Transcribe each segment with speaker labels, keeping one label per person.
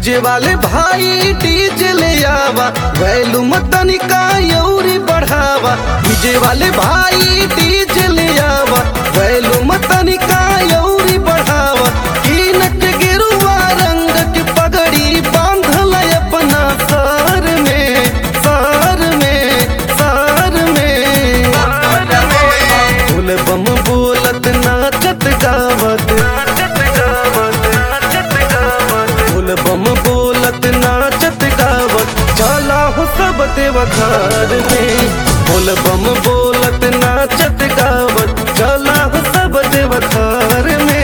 Speaker 1: DJ वाले भाई DJ ले आवा, वैल्यूम तनिका यौरी बढ़ावा। डीजे वाले भाई डीजे ले आवा, वैल्यूम तनिका यौरी बढ़ावा। कीनक गिरुआ रंग की पगड़ी बांधल अपना सर में, सर में, सर में। बोल बम बोलत नाचत गावत, बोल बम बोलत नाचत गावत चला हो सब देवघर में। बोल बम बोलत नाचत गावत चला हो सब देवघर में।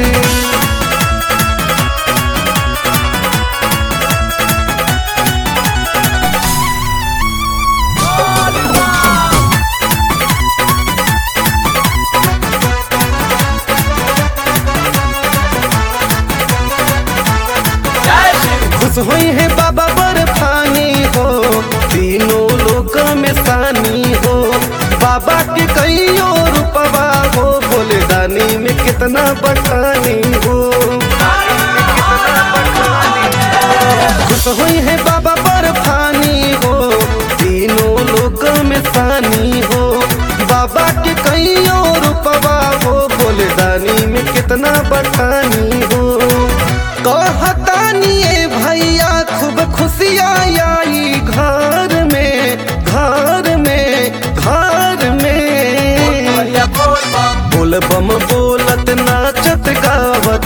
Speaker 1: खुश हुई है बाबा बर्फानी हो, तीनों लोक में सानी हो। बाबा के कईयों रूपवा हो, भोले दानी में कितना बखानी हो। खुश हुई है बाबा बर्फानी हो, तीनों लोक में सानी हो। बाबा के कईयों रूपवा हो, भोले दानी में कितना बखानी हो। कहतानी भैया खूब खुशियाँ आई घर में, घर में, घर में। बोल बम बोलत नाचत गावत,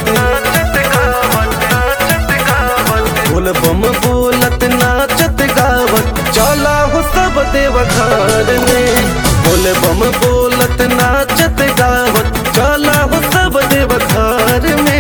Speaker 1: बोल बम बोलत नाचत गावत चला हो सब देवघर में। बोल बम बोलत नाचत गावत चला हो सब देवघर में।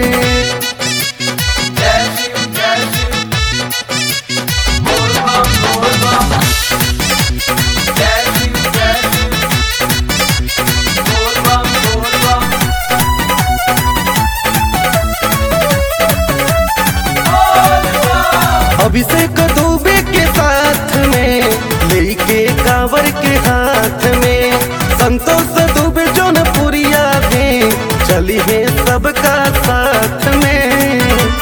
Speaker 1: अभिषेक दुबे के साथ में लेके कांवर के हाथ में, संतोष दुबे जौनपुरिया में चली है सबका साथ में।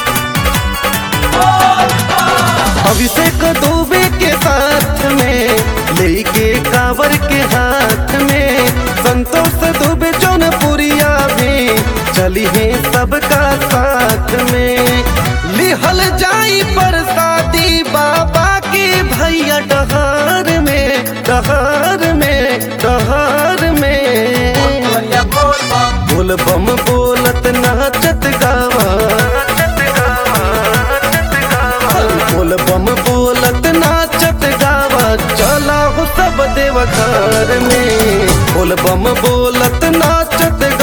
Speaker 1: अभिषेक दुबे के साथ में लेके कांवर के हाथ में, संतोष दुबे जौनपुरिया में चली है सबका साथ में। लिहल जाई प्रसादी बाबा के भैया डहार में, डहार में, डहार में। बोल बम बोलत नाचत गावा, बोल बम बोलत नाचत गावा चला हो सब देवघर में। बोल बम बोलत नाचत